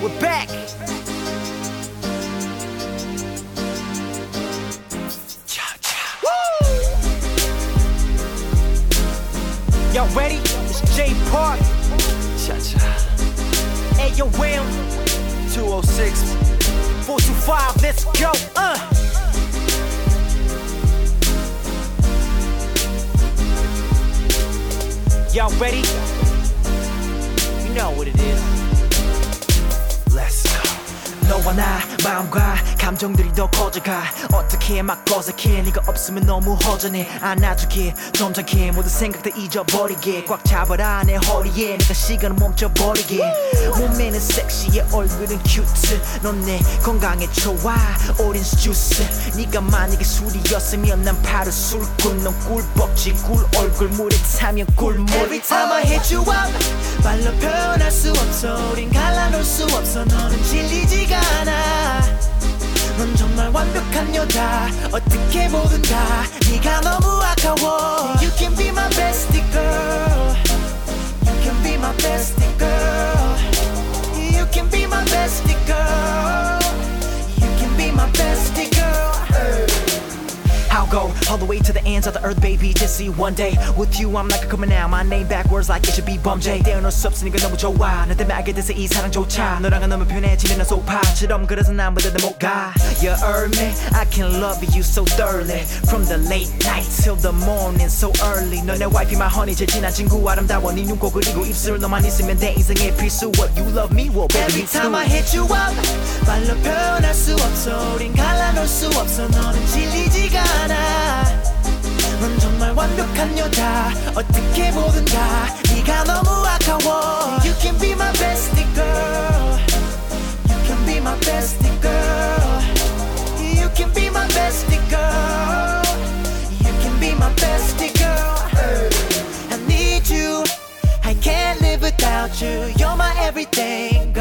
we're back. Y'all ready? It's J Park. Hey, yo, Will. 206 425, let's go. Y'all ready? You know what it is. Let's go. 너와 나 마음과 감정들이 더 커져가 어떻게 막 어색해 네가 없으면 너무 허전해 안아주게 점잖게 모든 생각들 잊어버리게 꽉 잡아라 내 허리에 내가 시간을 멈춰버리게 몸매는 섹시해 얼굴은 큐트 넌 내 건강에 좋아 오렌지 주스 네가 만약에 술이었으면 난 바로 술꾼 넌 꿀벅지 꿀 얼굴 물에 타면 꿀물 Every time I hit you up 말로 표현할 수 없어 우린 갈라놓을 수 없어 너는 질리지가 않아 넌 정말 완벽한 여자 어떻게 보든 다 네가 너무 아까워 You can be my bestie girl You can be my bestie girl You can be my bestie girl You can be my bestie girl I'll go all the way to the ends of the earth, baby. Just see one day with you, I'm like a coming out. My name backwards like it should be Bum J. 떼어놓을 수 없으니까 너무 좋아. 너 때문에 알게 돼서 이 사랑조차. 너랑은 너무 편해지는 소파처럼 그래서 남보다 못 가. You earn me, I can love you so thoroughly. From the late night till the morning, so early. 너 내 wifey, my honey, 제일 친한 친구 아름다워. 네 눈코 그리고 입술 너만 있으면 내 인생의 필수. What you love me, well baby Every time I hit you up 말로 표현할 수 없어 우린 갈라놓을 수 없어 너는 질리지가 않아 넌 정말 완벽한 여자 어떻게 보든 다 네가 너무 아까워 You can be my bestie girl You can be my bestie girl You can be my bestie girl You can be my bestie girl I need you I can't live without you You're my everything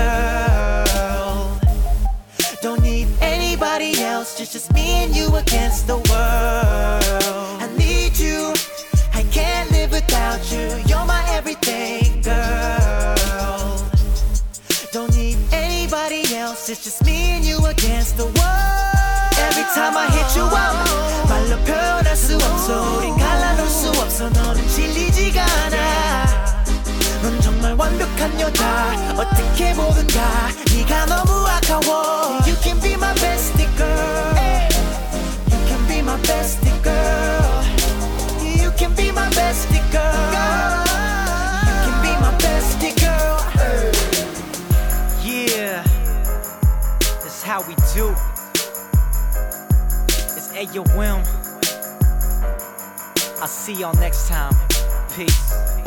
girl Don't need anybody else just me and you against the world I need you I can't live without you You're my everything girl Don't need anybody else It's just me and you against the world Every time I hit you up 말로 표현할 수 없어 우린 갈라놓을 수 없어 너는 질리지가 않아 넌 정말 완벽한 여자 어떻게 보든 다 네가 너무 아까워 You can be my bestie girl You can be my bestie girl You can be my bestie girl You can be my bestie girl Yeah, that's how we do. It's Ayo Wim. I'll see y'all next time. Peace.